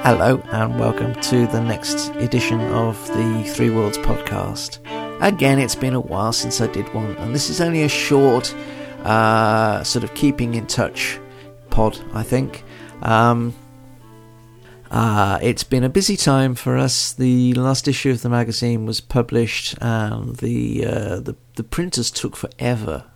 Hello and welcome to the next edition of the Three Worlds podcast. Again, it's been a while since I did one, and this is only a short sort of keeping in touch pod, I think. It's been a busy time for us. The last issue of the magazine was published, and the printers took forever.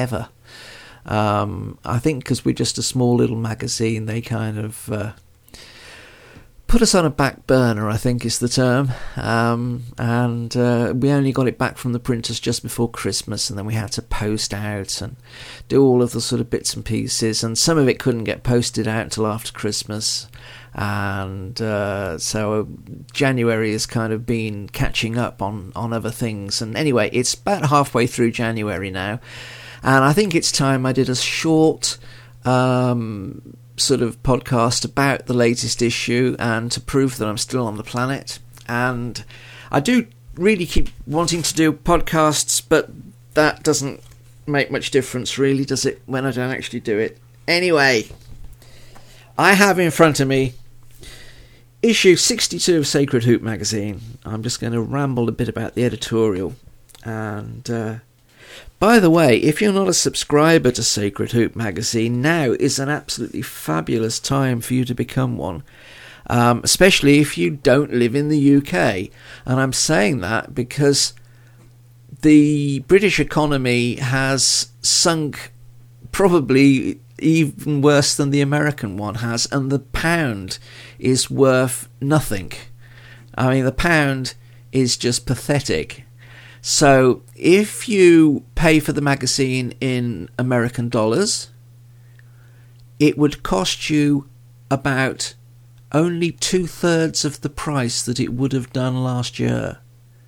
I think because we're just a small little magazine, they kind of put us on a back burner, I think is the term, and we only got it back from the printers just before Christmas, and then we had to post out and do all of the sort of bits and pieces, and some of it couldn't get posted out until after Christmas, and so January has kind of been catching up on other things, and anyway, it's about halfway through January now, and I think it's time I did a short sort of podcast about the latest issue and to prove that I'm still on the planet. And I do really keep wanting to do podcasts, but that doesn't make much difference really, does it, when I don't actually do it? Anyway, I have in front of me issue 62 of Sacred Hoop magazine. I'm just going to ramble a bit about the editorial. And by the way, if you're not a subscriber to Sacred Hoop magazine, now is an absolutely fabulous time for you to become one, especially if you don't live in the UK. And I'm saying that because the British economy has sunk probably even worse than the American one has, and the pound is worth nothing. I mean, the pound is just pathetic. So if you pay for the magazine in American dollars, it would cost you about only 2/3 of the price that it would have done last year.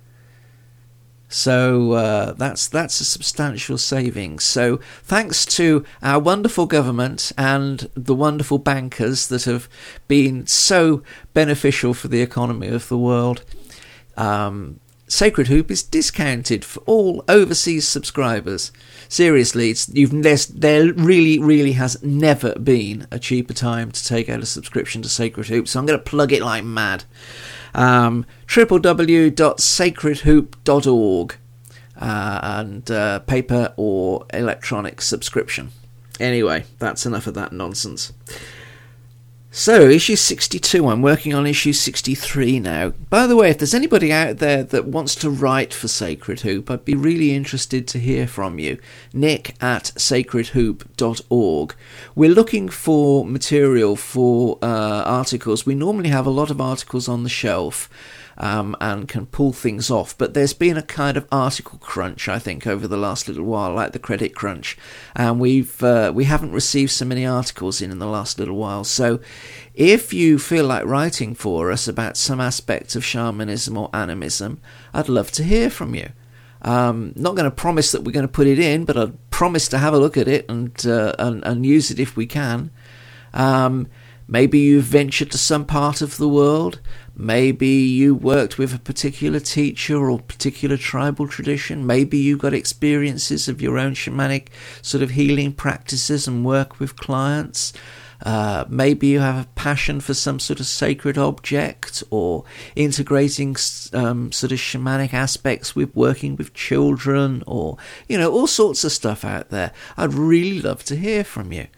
So that's a substantial savings. So thanks to our wonderful government and the wonderful bankers that have been so beneficial for the economy of the world, Sacred Hoop is discounted for all overseas subscribers. Seriously, there really has never been a cheaper time to take out a subscription to Sacred Hoop, so I'm going to plug it like mad. www.sacredhoop.org and paper or electronic subscription. Anyway, that's enough of that nonsense. So, issue 62, I'm working on issue 63 now. By the way, if there's anybody out there that wants to write for Sacred Hoop, I'd be really interested to hear from you. nick@sacredhoop.org. We're looking for material for articles. We normally have a lot of articles on the shelf and can pull things off, but there's been a kind of article crunch, I think, over the last little while, like the credit crunch, and we haven't received so many articles in the last little while. So if you feel like writing for us about some aspect of shamanism or animism, I'd love to hear from you. Not going to promise that we're going to put it in, but I'd promise to have a look at it and use it if we can. Maybe you've ventured to some part of the world. Maybe you worked with a particular teacher or particular tribal tradition. Maybe you got experiences of your own shamanic sort of healing practices and work with clients. Maybe you have a passion for some sort of sacred object or integrating sort of shamanic aspects with working with children, or, you know, all sorts of stuff out there. I'd really love to hear from you.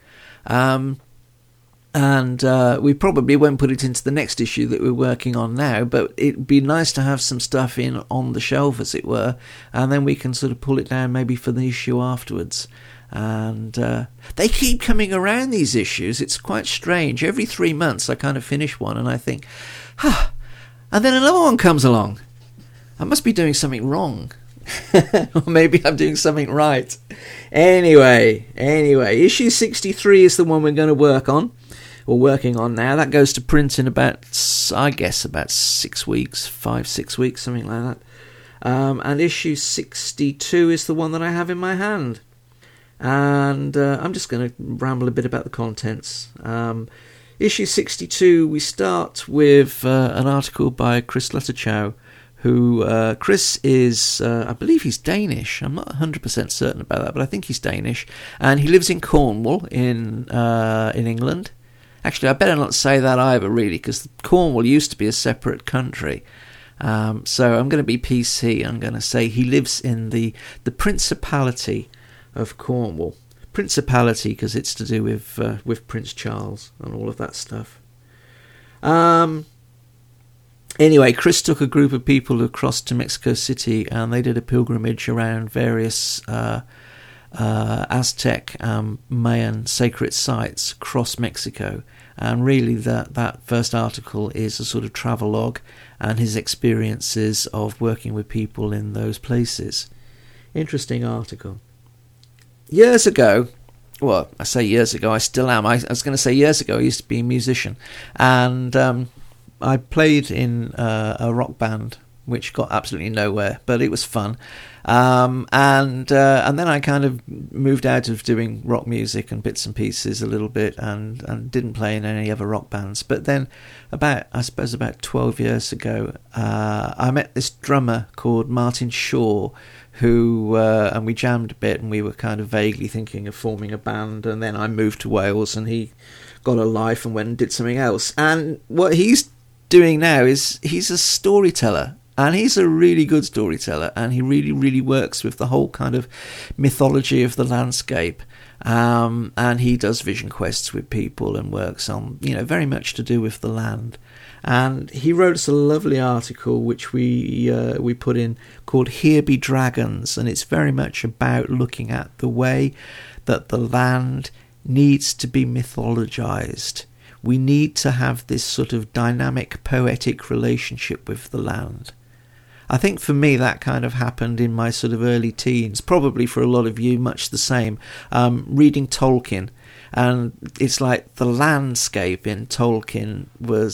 And we probably won't put it into the next issue that we're working on now, but it'd be nice to have some stuff in on the shelf, as it were, and then we can sort of pull it down maybe for the issue afterwards. And they keep coming around, these issues. It's quite strange. Every 3 months I kind of finish one and I think, and then another one comes along. I must be doing something wrong. Or maybe I'm doing something right. Anyway, issue 63 is the one we're going to work on. We're working on now. That goes to print in about 6 weeks, 5-6 weeks, something like that. And issue 62 is the one that I have in my hand. And I'm just going to ramble a bit about the contents. Issue 62, we start with an article by Chris Lutterchow, who Chris is, I believe he's Danish. I'm not 100% certain about that, but I think he's Danish. And he lives in Cornwall in England. Actually, I better not say that either, really, because Cornwall used to be a separate country. So I'm going to be PC. I'm going to say he lives in the Principality of Cornwall. Principality because it's to do with Prince Charles and all of that stuff. Anyway, Chris took a group of people across to Mexico City, and they did a pilgrimage around various Aztec, Mayan sacred sites across Mexico. And really that first article is a sort of travelogue and his experiences of working with people in those places. Interesting article. Years ago, well, I say years ago, I still am. I was going to say years ago, I used to be a musician. And I played in a rock band, which got absolutely nowhere, but it was fun. And then I kind of moved out of doing rock music and bits and pieces a little bit, and didn't play in any other rock bands. But then about 12 years ago, I met this drummer called Martin Shaw, who and we jammed a bit, and we were kind of vaguely thinking of forming a band. And then I moved to Wales, and he got a life and went and did something else. And what he's doing now is he's a storyteller. And he's a really good storyteller, and he really, really works with the whole kind of mythology of the landscape. And he does vision quests with people and works on, very much to do with the land. And he wrote us a lovely article which we put in called "Here Be Dragons," and it's very much about looking at the way that the land needs to be mythologized. We need to have this sort of dynamic, poetic relationship with the land. I think for me that kind of happened in my sort of early teens, probably for a lot of you much the same, reading Tolkien. And it's like the landscape in Tolkien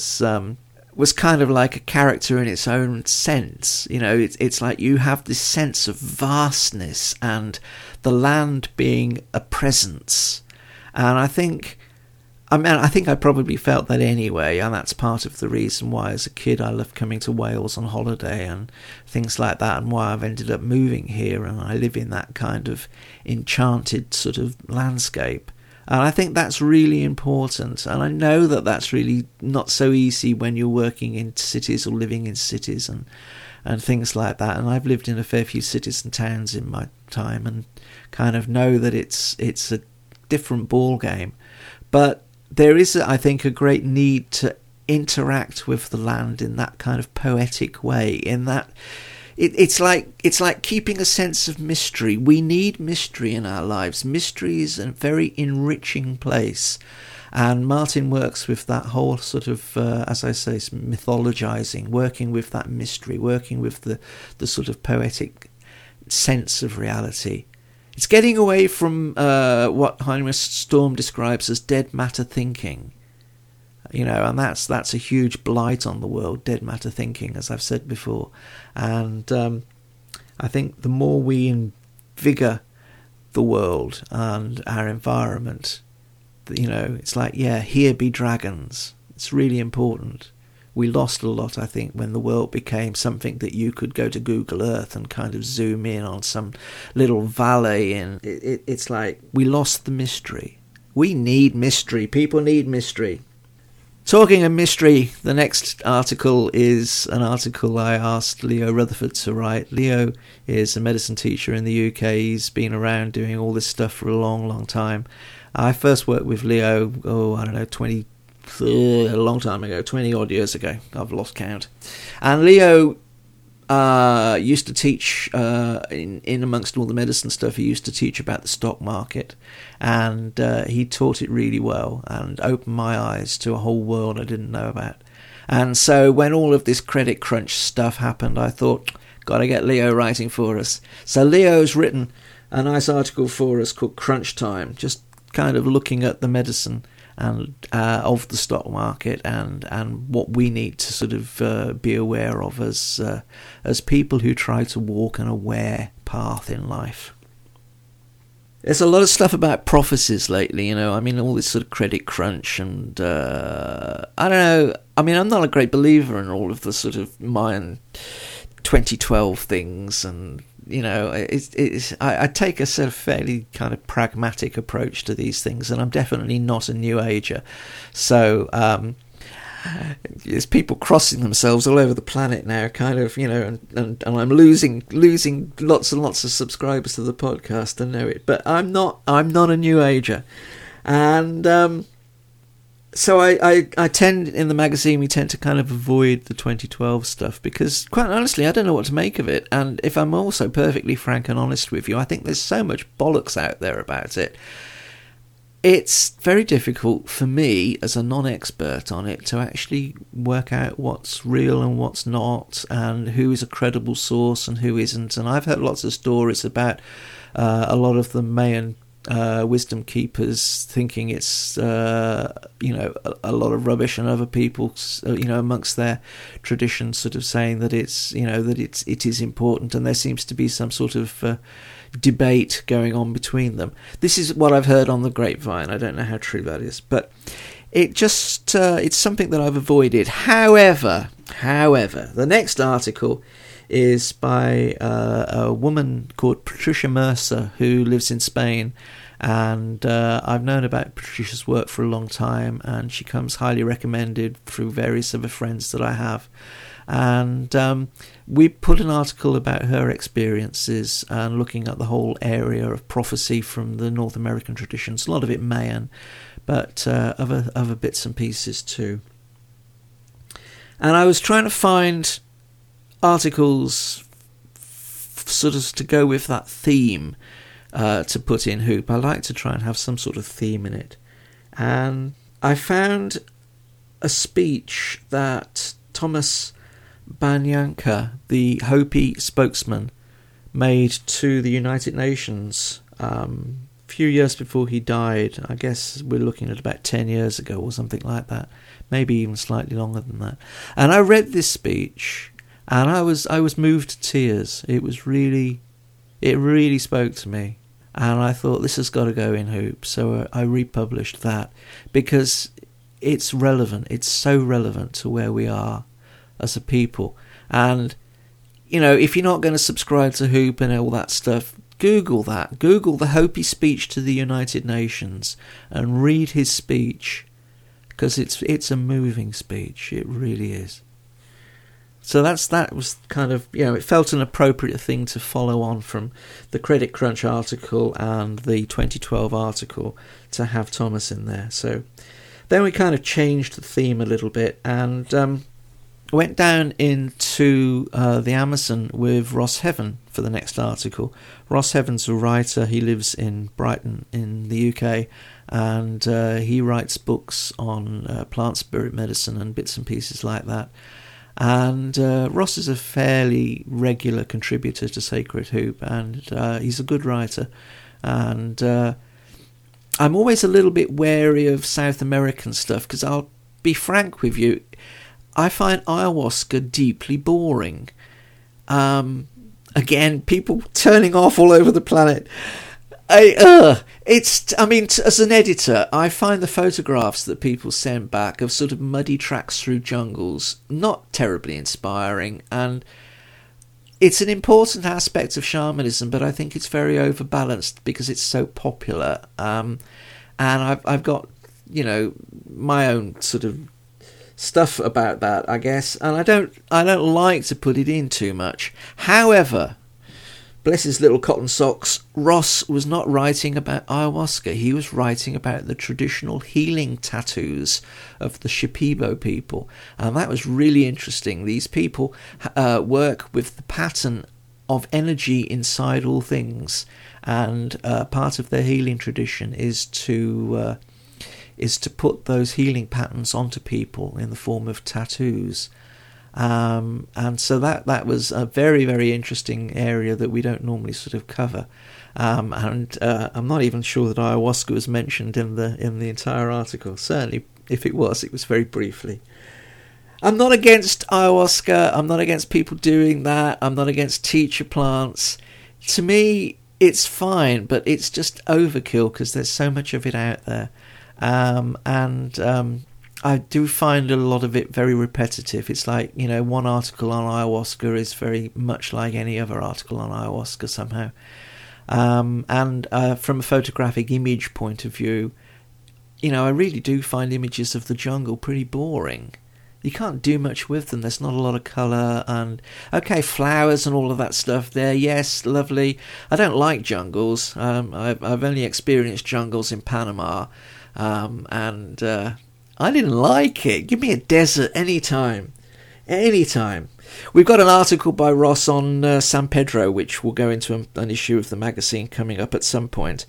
was kind of like a character in its own sense. It's like you have this sense of vastness and the land being a presence. And I think I probably felt that anyway, and that's part of the reason why as a kid I loved coming to Wales on holiday and things like that, and why I've ended up moving here, and I live in that kind of enchanted sort of landscape. And I think that's really important, and I know that that's really not so easy when you're working in cities or living in cities and things like that. And I've lived in a fair few cities and towns in my time, and kind of know that it's a different ball game. But there is, I think, a great need to interact with the land in that kind of poetic way. In that, it's like keeping a sense of mystery. We need mystery in our lives. Mystery is a very enriching place, and Martin works with that whole sort of, as I say, mythologizing, working with that mystery, working with the sort of poetic sense of reality. It's getting away from what Heinrich Storm describes as dead matter thinking, and that's a huge blight on the world, dead matter thinking, as I've said before. And I think the more we invigor the world and our environment, it's like, here be dragons. It's really important. We lost a lot, I think, when the world became something that you could go to Google Earth and kind of zoom in on some little valley, and it's like we lost the mystery. We need mystery. People need mystery. Talking of mystery, the next article is an article I asked Leo Rutherford to write. Leo is a medicine teacher in the UK. He's been around doing all this stuff for a long, long time. I first worked with Leo, a long time ago, 20 odd years ago. I've lost count. And Leo used to teach in amongst all the medicine stuff. He used to teach about the stock market, and he taught it really well and opened my eyes to a whole world I didn't know about. And so when all of this credit crunch stuff happened, I thought, gotta get Leo writing for us. So Leo's written a nice article for us called Crunch Time, just kind of looking at the medicine and of the stock market and what we need to sort of be aware of as people who try to walk an aware path in life. There's a lot of stuff about prophecies lately, all this sort of credit crunch and I don't know. I'm not a great believer in all of the sort of Mayan 2012 things and I take a sort of fairly kind of pragmatic approach to these things, and I'm definitely not a new ager. So there's people crossing themselves all over the planet now, kind of, and I'm losing lots and lots of subscribers to the podcast. I know it, but I'm not a new ager, and so I tend, in the magazine, we tend to kind of avoid the 2012 stuff because, quite honestly, I don't know what to make of it. And if I'm also perfectly frank and honest with you, I think there's so much bollocks out there about it. It's very difficult for me, as a non-expert on it, to actually work out what's real and what's not, and who is a credible source and who isn't. And I've heard lots of stories about a lot of the Mayan wisdom keepers thinking it's a lot of rubbish, and other people amongst their tradition sort of saying that it is important, and there seems to be some sort of debate going on between them. This is what I've heard on the grapevine. I don't know how true that is, but it just it's something that I've avoided. However, the next article is by a woman called Patricia Mercer, who lives in Spain, and I've known about Patricia's work for a long time, and she comes highly recommended through various other friends that I have. And we put an article about her experiences and looking at the whole area of prophecy from the North American traditions, a lot of it Mayan, but other bits and pieces too. And I was trying to find articles sort of to go with that theme to put in Hoop. I like to try and have some sort of theme in it. And I found a speech that Thomas Banyanka, the Hopi spokesman, made to the United Nations a few years before he died. I guess we're looking at about 10 years ago or something like that, maybe even slightly longer than that. And I read this speech, and I was moved to tears. It really spoke to me, and I thought, this has got to go in Hoop. So I republished that because it's relevant. It's so relevant to where we are as a people. And if you're not going to subscribe to Hoop and all that stuff, Google that. Google the Hopi speech to the United Nations and read his speech, because it's a moving speech. It really is. So that was kind of, it felt an appropriate thing to follow on from the Credit Crunch article and the 2012 article, to have Thomas in there. So then we kind of changed the theme a little bit, and went down into the Amazon with Ross Heaven for the next article. Ross Heaven's a writer. He lives in Brighton in the UK, and he writes books on plant spirit medicine and bits and pieces like that. And Ross is a fairly regular contributor to Sacred Hoop, and he's a good writer. And I'm always a little bit wary of South American stuff, because I'll be frank with you, I find ayahuasca deeply boring. Again, people turning off all over the planet. As an editor, I find the photographs that people send back of sort of muddy tracks through jungles not terribly inspiring, and it's an important aspect of shamanism, but I think it's very overbalanced because it's so popular. And I've got, my own sort of stuff about that, I guess, and I don't like to put it in too much. However, bless his little cotton socks, Ross was not writing about ayahuasca. He was writing about the traditional healing tattoos of the Shipibo people, and that was really interesting. These people work with the pattern of energy inside all things, and part of their healing tradition is to put those healing patterns onto people in the form of tattoos. And so that was a very, very interesting area that we don't normally sort of cover. And I'm not even sure that ayahuasca was mentioned in the entire article. Certainly, if it was very briefly. I'm not against ayahuasca. I'm not against people doing that. I'm not against teacher plants. To me, it's fine, but it's just overkill because there's so much of it out there. I do find a lot of it very repetitive. It's like, one article on ayahuasca is very much like any other article on ayahuasca somehow. And from a photographic image point of view, I really do find images of the jungle pretty boring. You can't do much with them. There's not a lot of colour and, okay, flowers and all of that stuff there. Yes, lovely. I don't like jungles. I've only experienced jungles in Panama, and I didn't like it. Give me a desert anytime. Anytime. We've got an article by Ross on San Pedro, which will go into an issue of the magazine coming up at some point.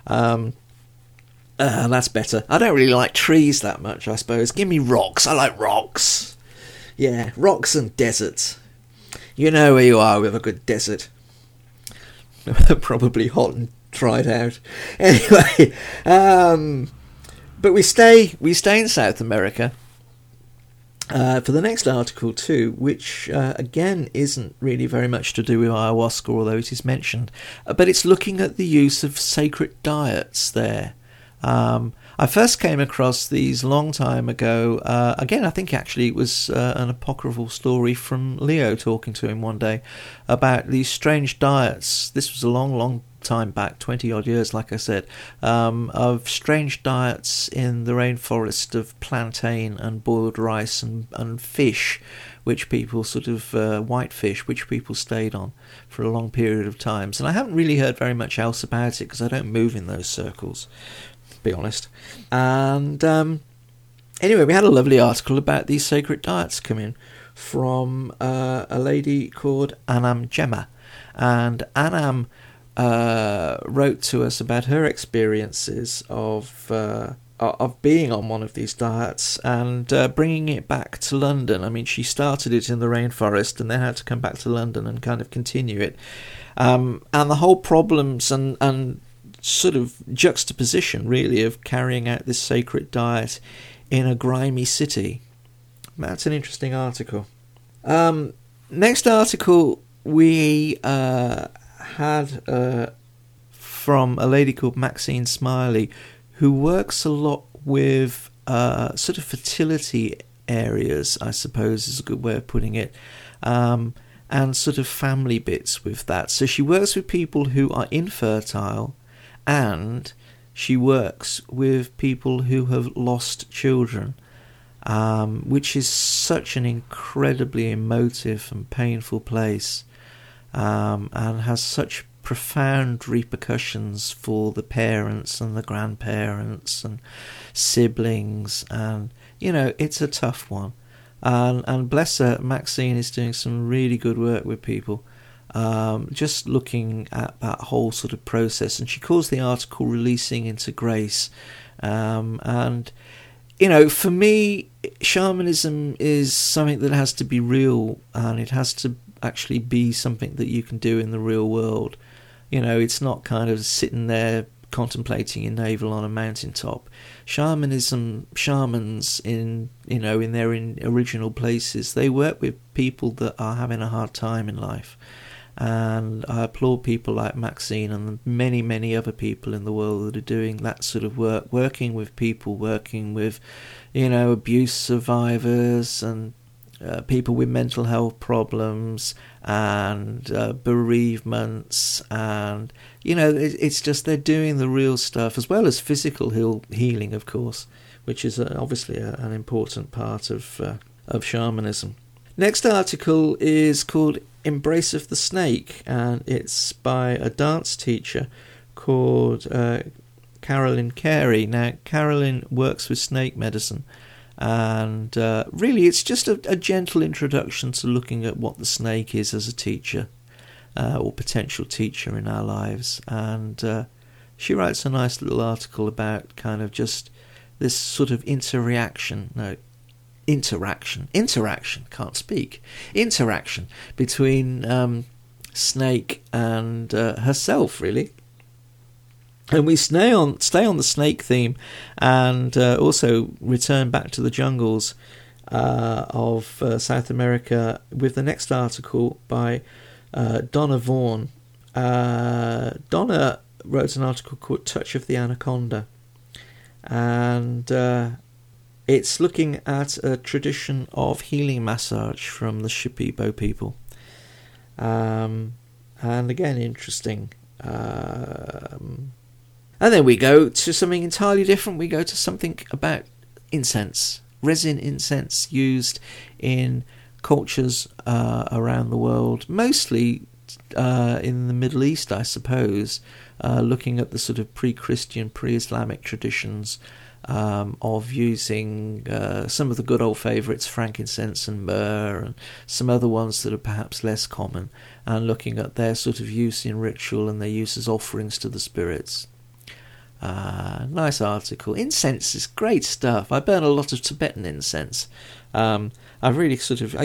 That's better. I don't really like trees that much, I suppose. Give me rocks. I like rocks. Yeah, rocks and deserts. You know where you are with a good desert. Probably hot and dried out. Anyway, but we stay in South America for the next article too, which again isn't really very much to do with ayahuasca, although it is mentioned. But it's looking at the use of sacred diets there. I first came across these long time ago. Again, I think actually it was an apocryphal story from Leo talking to him one day about these strange diets. This was a long time back, 20 odd years, like I said, of strange diets in the rainforest of plantain and boiled rice and fish, which people white fish, which people stayed on for a long period of times. And I haven't really heard very much else about it because I don't move in those circles, be honest. And anyway, we had a lovely article about these sacred diets coming from a lady called Anam Gemma, and Anam wrote to us about her experiences of being on one of these diets and bringing it back to London. I mean, she started it in the rainforest and then had to come back to London and kind of continue it, and the whole problems and sort of juxtaposition really of carrying out this sacred diet in a grimy city. That's an interesting article. Next article we had from a lady called Maxine Smiley, who works a lot with sort of fertility areas, I suppose is a good way of putting it, and sort of family bits with that. So she works with people who are infertile, and she works with people who have lost children, which is such an incredibly emotive and painful place, and has such profound repercussions for the parents and the grandparents and siblings, and it's a tough one. And bless her, Maxine is doing some really good work with people, just looking at that whole sort of process, and she calls the article Releasing into Grace. And for me, shamanism is something that has to be real, and it has to actually be something that you can do in the real world. It's not kind of sitting there contemplating your navel on a mountaintop. Shamans in their original places, they work with people that are having a hard time in life. And I applaud people like Maxine and many, many other people in the world that are doing that sort of work, working with people, working with, abuse survivors and people with mental health problems and bereavements, and it's just they're doing the real stuff, as well as physical healing, of course, which is obviously an important part of shamanism. Next article is called Embrace of the Snake, and it's by a dance teacher called Carolyn Carey. Now, Carolyn works with snake medicine, and really it's just a gentle introduction to looking at what the snake is as a teacher, or potential teacher in our lives. And she writes a nice little article about kind of just this sort of interaction between snake and herself, really. And we stay on the snake theme, and also return back to the jungles of South America with the next article by Donna Vaughan. Donna wrote an article called Touch of the Anaconda, and It's looking at a tradition of healing massage from the Shipibo people. And again, interesting. And then we go to something entirely different. We go to something about incense. Resin incense used in cultures around the world, mostly in the Middle East, I suppose, looking at the sort of pre-Christian, pre-Islamic traditions of using some of the good old favourites, frankincense and myrrh, and some other ones that are perhaps less common, and looking at their sort of use in ritual and their use as offerings to the spirits. Nice article. Incense is great stuff. I burn a lot of Tibetan incense. I really sort of,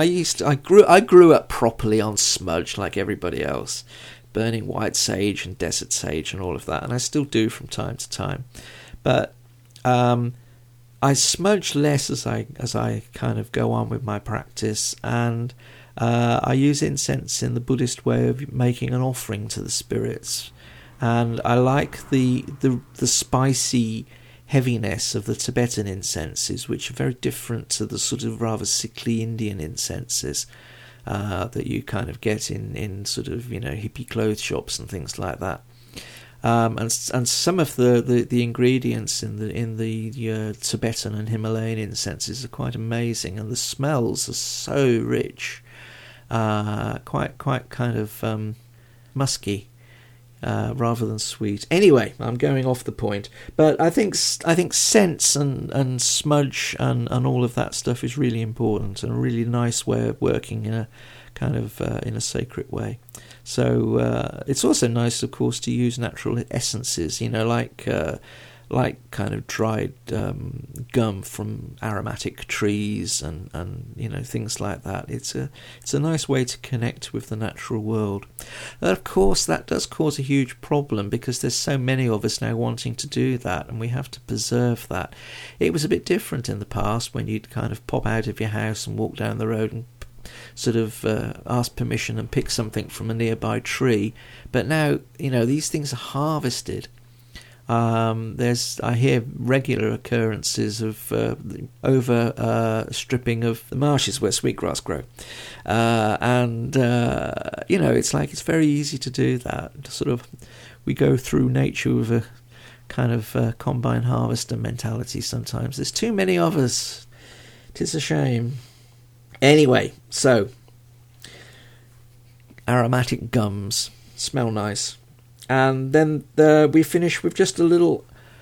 I grew up properly on smudge like everybody else, burning white sage and desert sage and all of that, and I still do from time to time. But I smudge less as I kind of go on with my practice, and I use incense in the Buddhist way of making an offering to the spirits. And I like the spicy heaviness of the Tibetan incenses, which are very different to the sort of rather sickly Indian incenses that you kind of get in sort of, hippie clothes shops and things like that. And some of the ingredients in the Tibetan and Himalayan incenses are quite amazing, and the smells are so rich, quite kind of musky. Rather than sweet. Anyway, I'm going off the point, but I think scents and smudge and all of that stuff is really important, and a really nice way of working in a kind of in a sacred way. So it's also nice, of course, to use natural essences, like kind of dried gum from aromatic trees and things like that. It's a nice way to connect with the natural world. And of course, that does cause a huge problem, because there's so many of us now wanting to do that, and we have to preserve that. It was a bit different in the past, when you'd kind of pop out of your house and walk down the road and sort of ask permission and pick something from a nearby tree. But now, these things are harvested. I hear regular occurrences of over stripping of the marshes where sweetgrass grow, it's very easy to do that. Sort of, we go through nature with a kind of combine harvester mentality sometimes. There's too many of us. 'Tis a shame. Anyway, so aromatic gums smell nice. And then we finish with just a little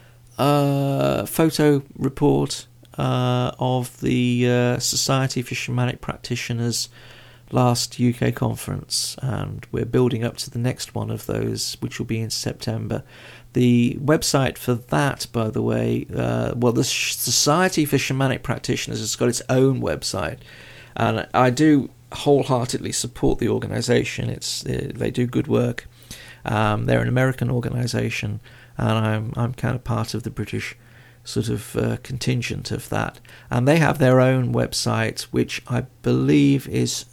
photo report of the Society for Shamanic Practitioners last UK conference, and we're building up to the next one of those, which will be in September. The website for that, by the way, the Society for Shamanic Practitioners has got its own website, and I do wholeheartedly support the organisation. They do good work. They're an American organisation, and I'm kind of part of the British sort of contingent of that. And they have their own website, which I believe is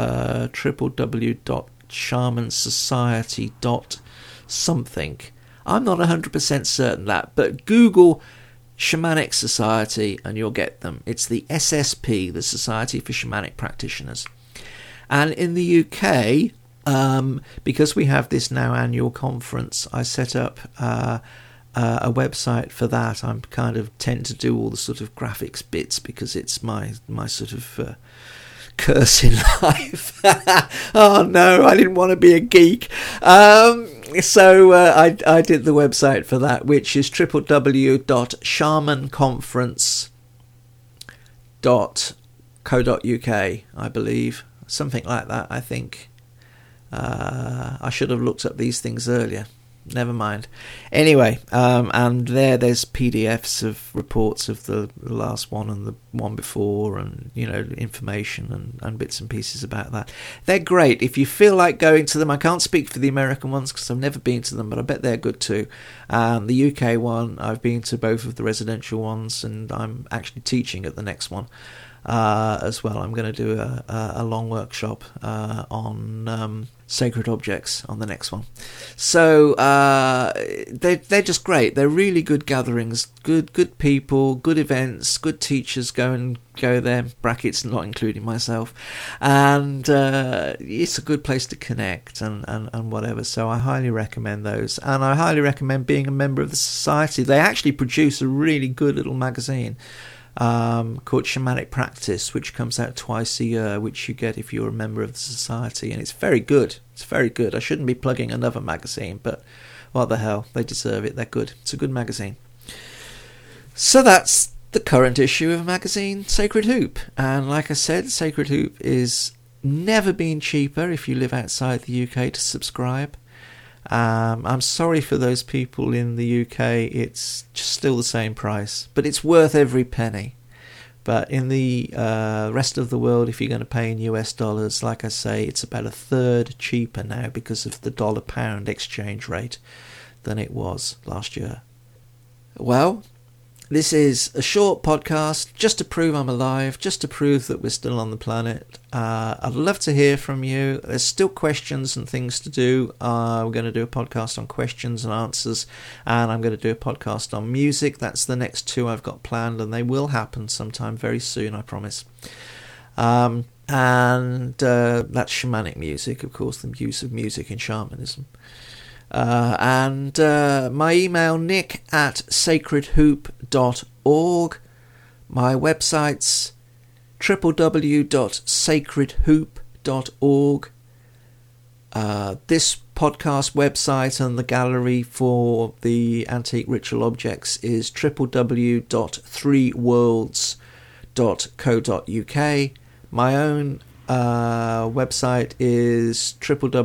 www.shamansociety.something. I'm not 100% certain that, but Google Shamanic Society and you'll get them. It's the SSP, the Society for Shamanic Practitioners. And in the UK, because we have this now annual conference, I set up a website for that. I'm kind of tend to do all the sort of graphics bits, because it's my sort of curse in life. Oh no, I didn't want to be a geek. So I did the website for that, which is www.shamanconference.co.uk, I believe. Something like that, I think. I should have looked up these things earlier. Never mind. Anyway, and there's PDFs of reports of the last one and the one before, and information and bits and pieces about that. They're great. If you feel like going to them, I can't speak for the American ones because I've never been to them, but I bet they're good too. The UK one, I've been to both of the residential ones, and I'm actually teaching at the next one. as well. I'm going to do a long workshop on sacred objects on the next one. So they're just great. They're really good gatherings, good people, good events, good teachers go there, brackets not including myself, and it's a good place to connect and whatever. So I highly recommend those, and I highly recommend being a member of the society. They actually produce a really good little magazine called Shamanic Practice, which comes out twice a year, which you get if you're a member of the society, and it's very good. It's very good. I shouldn't be plugging another magazine, but what the hell, they deserve it. They're good. It's a good magazine. So that's the current issue of magazine Sacred Hoop, and like I said, Sacred Hoop is never been cheaper if you live outside the UK to subscribe. I'm sorry for those people in the UK, it's just still the same price, but it's worth every penny. But in the rest of the world, if you're going to pay in US dollars, like I say, it's about a third cheaper now because of the dollar-pound exchange rate than it was last year. Well, this is a short podcast just to prove I'm alive, just to prove that we're still on the planet. I'd love to hear from you. There's still questions and things to do. We're going to do a podcast on questions and answers, and I'm going to do a podcast on music. That's the next two I've got planned, and they will happen sometime very soon, I promise. And that's shamanic music, of course, the use of music in shamanism. And my email, nick@sacredhoop.org. My website's www.sacredhoop.org. This podcast website and the gallery for the antique ritual objects is www.threeworlds.co.uk. My own website is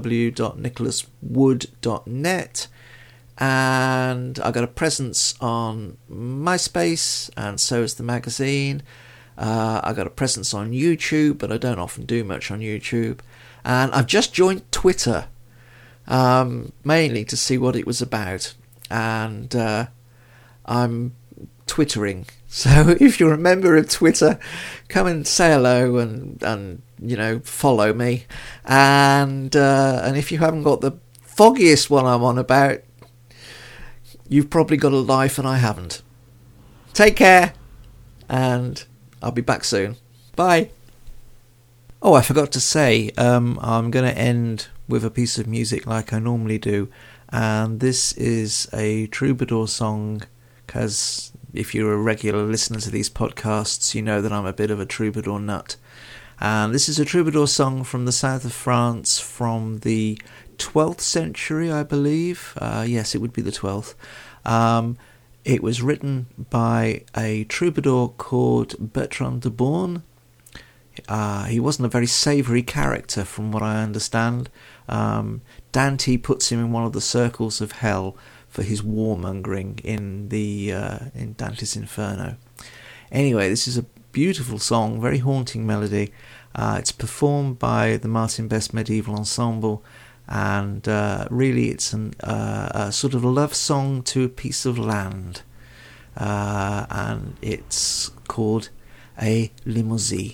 www.nicholaswood.net, and I got a presence on MySpace, and so is the magazine. I got a presence on YouTube, but I don't often do much on YouTube, and I've just joined Twitter, mainly to see what it was about, and I'm twittering. So if you're a member of Twitter, come and say hello and follow me. And if you haven't got the foggiest one I'm on about, you've probably got a life and I haven't. Take care, and I'll be back soon. Bye. Oh, I forgot to say, I'm going to end with a piece of music like I normally do, and this is a troubadour song, because if you're a regular listener to these podcasts, you know that I'm a bit of a troubadour nut. And this is a troubadour song from the south of France from the 12th century, I believe. Yes, it would be the 12th. It was written by a troubadour called Bertrand de Born. He wasn't a very savoury character from what I understand. Dante puts him in one of the circles of hell for his warmongering in Dante's Inferno. Anyway, this is a beautiful song, very haunting melody. It's performed by the Martin Best Medieval Ensemble, and really it's a sort of love song to a piece of land, and it's called a Limousin.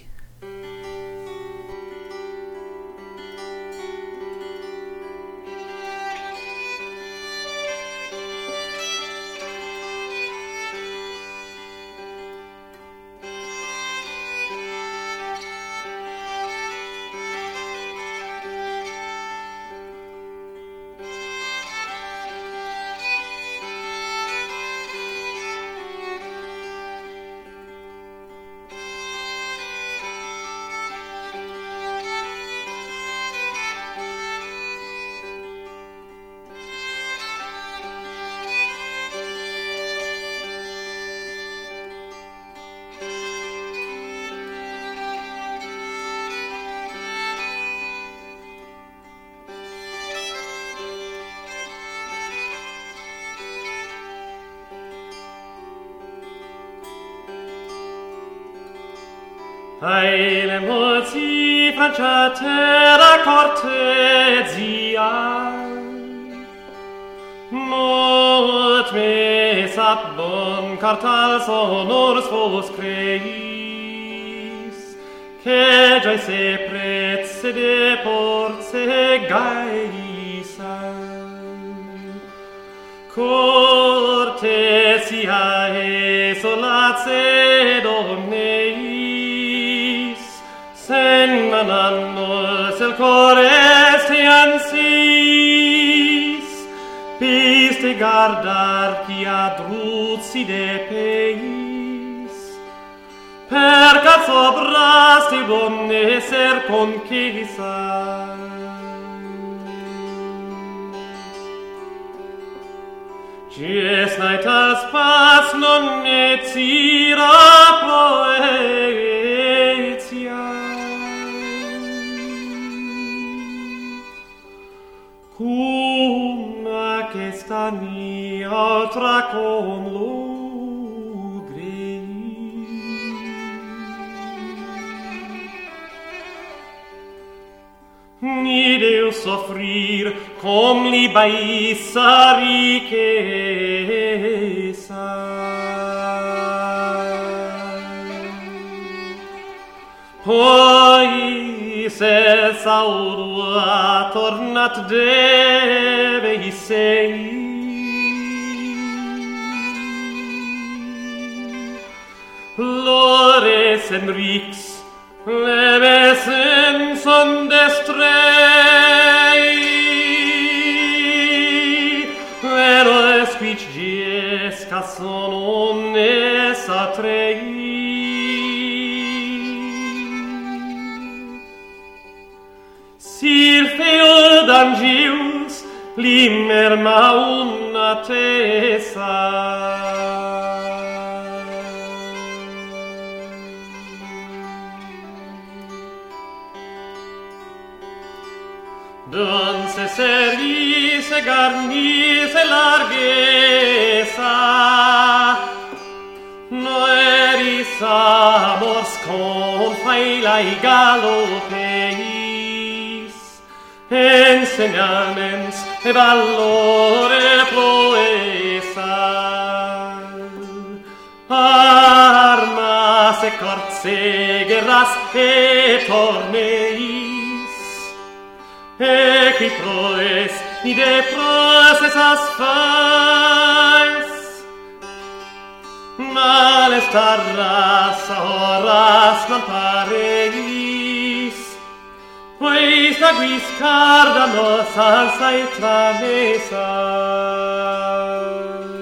Eile molti Francia terra cortesia Molt me sap bon cartal sonors vos creis che già se prezze de porze gaisa. Cortesia esolace domneis, sen manannos el corestian sis, piste gardar qui adruzzi de peis, per sobrasti donne ser conquista. Cies naitas pas non necira proetia, cum aquesta ni altra con lugri. Ni deu soffrir com li baissa riqueza. Poi se saudua tornat deve sei, Lores enrix levesen son destrei, vero esquic giesca son omnes atrei. Sir Feodangius limer mauna tesa, Don se servi, se garni, se larghesa, noeris amors confailai galopeis, enseñaments e valore proesa, armas e corse, guerras e torneis, qui proes, ide processas fais, malestar rasa horas non pareis, pues naguis cardanos alza e tramesa.